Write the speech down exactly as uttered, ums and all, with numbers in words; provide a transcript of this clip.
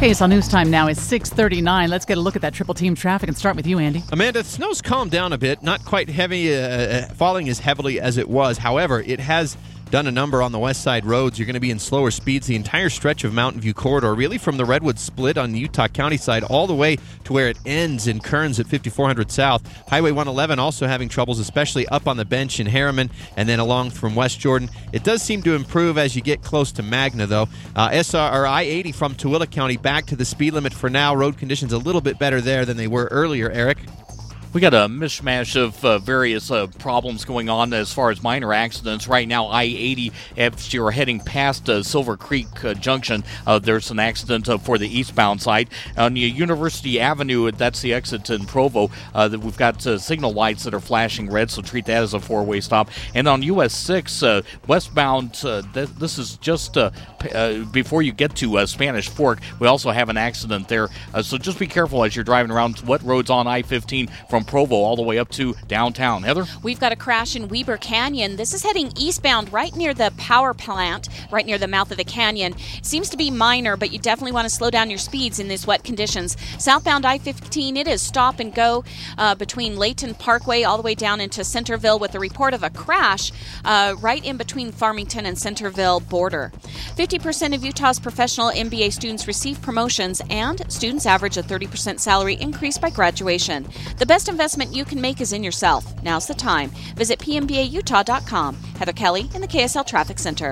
K S L News Time now is six thirty-nine. Let's get a look at that triple team traffic and start with you, Andy. Amanda, snow's calmed down a bit. Not quite heavy, uh, falling as heavily as it was. However, it has done a number on the west side roads. You're going to be in slower speeds the entire stretch of Mountain View Corridor, really from the Redwood Split on the Utah County side all the way to where it ends in Kearns at fifty-four hundred South. Highway one eleven also having troubles, especially up on the bench in Harriman and then along from West Jordan. It does seem to improve as you get close to Magna, though. Uh, S R or I eighty from Tooele County back to the speed limit for now. Road conditions a little bit better there than they were earlier, Eric. We got a mishmash of uh, various uh, problems going on as far as minor accidents. Right now, I eighty, if you're heading past uh, Silver Creek uh, Junction, uh, there's an accident uh, for the eastbound side. On the University Avenue, that's the exit in Provo. Uh, that we've got uh, signal lights that are flashing red, so treat that as a four-way stop. And on U S six, uh, westbound, uh, th- this is just uh, p- uh, before you get to uh, Spanish Fork. We also have an accident there. Uh, so just be careful as you're driving around. What road's on I fifteen from Provo all the way up to downtown. Heather? We've got a crash in Weber Canyon. This is heading eastbound right near the power plant, right near the mouth of the canyon. Seems to be minor, but you definitely want to slow down your speeds in these wet conditions. Southbound I fifteen, it is stop and go uh, between Layton Parkway all the way down into Centerville with a report of a crash uh, right in between Farmington and Centerville border. fifty percent of Utah's professional M B A students receive promotions, and students average a thirty percent salary increase by graduation. The best investment you can make is in yourself. Now's the time. Visit P M B A Utah dot com. Heather Kelly in the K S L Traffic Center.